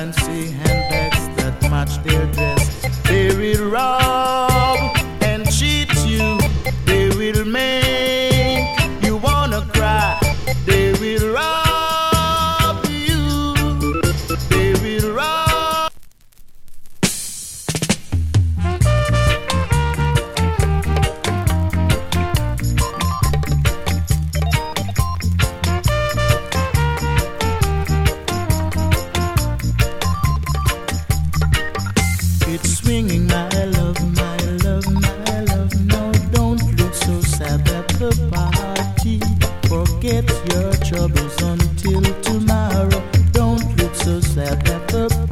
fancy handbags that match their dress. They will rob and cheat you. They will make you wanna cry. They will rob you. They will rob. It's swinging, my love, my love, my love. No, don't look so sad at the party. Forget your troubles until tomorrow. Don't look so sad at the